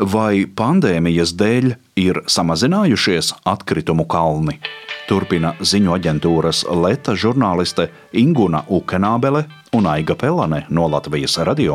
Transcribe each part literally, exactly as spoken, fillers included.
Vai pandēmijas dēļ ir samazinājušies atkritumu kalni? Turpina ziņu aģentūras Leta žurnāliste Inguna Ukenābele un Aiga Pelane no Latvijas radio.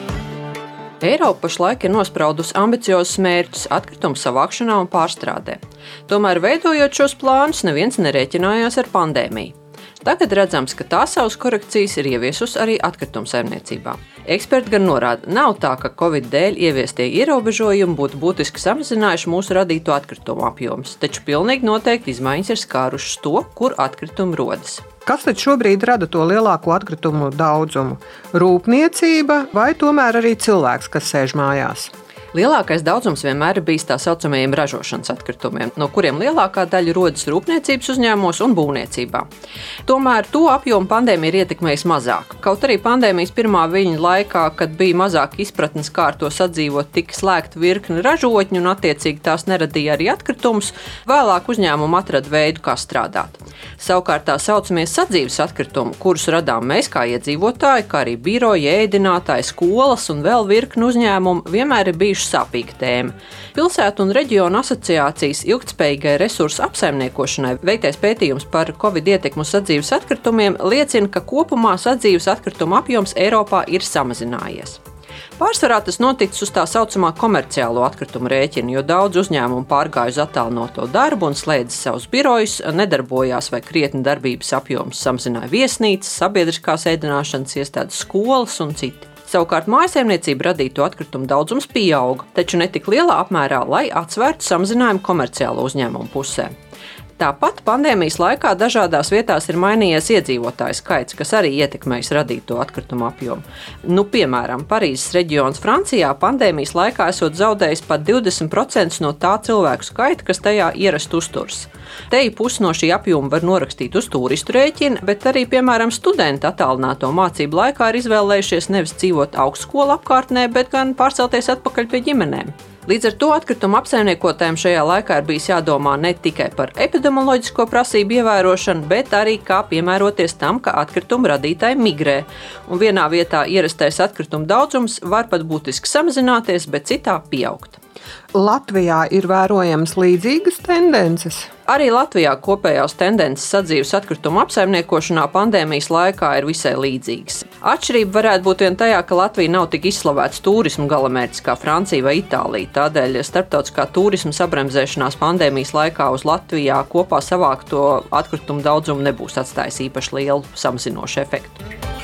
Eiropa pašlaik ir nospraudusi ambiciozus mērķus atkritumu savākšanā un pārstrādē. Tomēr, veidojot šos plānus, neviens nerēķinājās ar pandēmiju. Tagad redzams, ka tā savas korekcijas ir ieviesusi arī atkritumu saimniecībā. Eksperti gan norāda, nav tā, ka Covid dēļ ieviestie ierobežojumi būtu būtiski samazinājuši mūsu radīto atkritumu apjomus, taču pilnīgi noteikti izmaiņas ir skārušas to, kur atkritumi rodas. Kas tad šobrīd rada to lielāko atkritumu daudzumu? Rūpniecība vai tomēr arī cilvēks, kas sēž mājās? Lielākais daudzums vienmēr ir bijis tā saucamajiem ražošanas atkritumiem, no kuriem lielākā daļa rodas rūpniecības uzņēmumos un būvniecībā. Tomēr to apjomu pandēmija ir ietekmējusi mazāk. Kaut arī pandēmijas pirmā viļņa laikā, kad bija mazāk izpratnes, kā ar to sadzīvot, tika slēgta virkne ražotņu un attiecīgi tās neradīja arī atkritumus, vēlāk uzņēmumi atrada veidu, kā strādāt. Savukārt tā saucamie sadzīves atkritumi, kurus radām mēs kā iedzīvotāji, kā arī biroji, ēdinātāji, skolas un vēl virkne uzņēmumu, vienmēr ir bijuši sāpīga tēma. Pilsētu un reģionu asociācijas ilgtspējīgai resursu apsaimniekošanai veiktais pētījums par Covid ietekmu sadzīves atkritumiem liecina, ka kopumā sadzīves atkritumu apjoms Eiropā ir samazinājies. Pārsvarā tas noticis uz tā saucamā komerciālo atkritumu rēķina, jo daudz uzņēmumu pārgāja uz attālināto darbu un slēdza savus birojus, nedarbojās vai krietni darbības apjoms samazināja viesnīcas, sabiedriskās ēdināšanas iestādes, skolas un citi. Savukārt mājsaimniecība radīto atkritumu daudzums pieauga, taču ne tik lielā apmērā, lai atsvērtu samazinājumu komerciālo uzņēmumu pusē. Tāpat pandēmijas laikā dažādās vietās ir mainījies iedzīvotāju skaits, kas arī ietekmējis radīto atkritumu apjomu. Nu, piemēram, Parīzes reģions Francijā pandēmijas laikā esot zaudējis pat divdesmit procenti no tā cilvēku skaita, kas tajā ierasti uzturas. Te pusi no šī apjoma var norakstīt uz turistu rēķina, bet arī, piemēram, studenti attālināto mācību laikā ir izvēlējušies nevis dzīvot augstskolu apkārtnē, bet gan pārcelties atpakaļ pie ģimenēm. Līdz ar to atkritumu apsaimniekotājiem šajā laikā ir bijis jādomā ne tikai par epidemioloģisko prasību ievērošanu, bet arī kā piemēroties tam, ka atkritumu radītāji migrē. Un vienā vietā ierastais atkritumu daudzums var pat būtiski samazināties, bet citā pieaugt. Latvijā ir vērojamas līdzīgas tendences. Arī Latvijā kopējās tendences sadzīves atkritumu apsaimniekošanā pandēmijas laikā ir visai līdzīgas. Atšķirība varētu būt vien tajā, ka Latvija nav tik izslavēts turismu galamērķis kā Francija vai Itālija. Tādēļ starptautiskā turisma sabremzēšanās pandēmijas laikā uz Latvijā kopā savākto atkritumu daudzumu nebūs atstājis īpaši lielu samazinošu efektu.